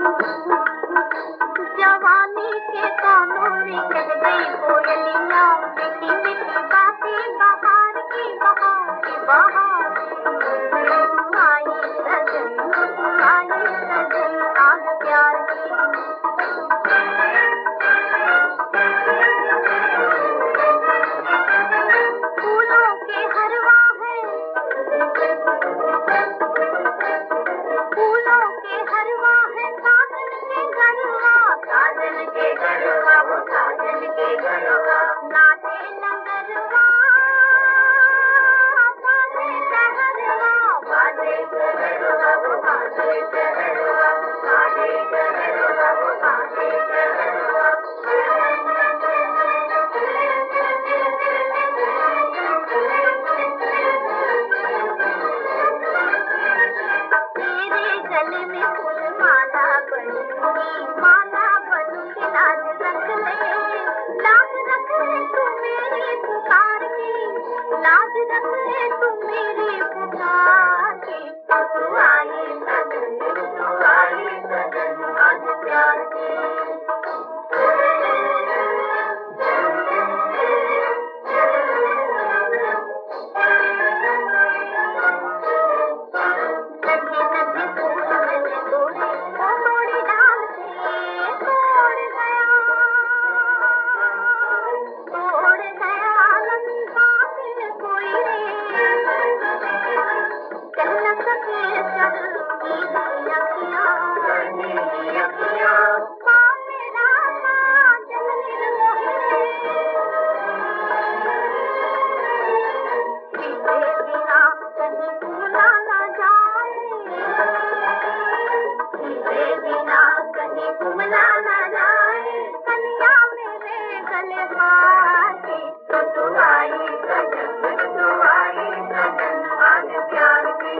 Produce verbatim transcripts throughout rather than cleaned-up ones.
जवानी के कानों में कह गई कोयलियां, मीठी मीठी बातें बहार की बहार की बहार। आई सजन आई सजन आग प्यार की। फूलों के हरवा है, फूलों के हरवा है, साजन के गरवा, साजन के गरवा, वो साजन के गरवा। नाचे नगरवा बाजे कहरवा, बाजे कहरवा, वो बाजे कहरवा, बाजे कहरवा, वो बाजे कहरवा। तेरे गले में फूल माला बनूंगी, माला बनूंगी, लाज रख ले, लाज रख ले तू मेरी पुकार की, लाज रख ले तू मेरी पुकार की। तू आई सजन, तू आई सजन आज प्यार की। लगे लगे फूल मैंने तोड़े, वो तोड़ी डाल से तोड़ गया, तोड़ गया लंका के कोई रे। कह न सके चढ़ती अखियां, अखियां माँ मेरा काजल निर्मोही। तेरे बिना कहीं भूला न जाए, तेरे बिना कहीं भूला न जाए, कन्या मेरे गले हार की। तो तू आई सजन, तू आई सजन आज प्यार की।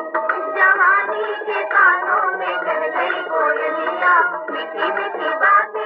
जवानी के कानों में कह गई कोयलियां, मीठी मीठी बात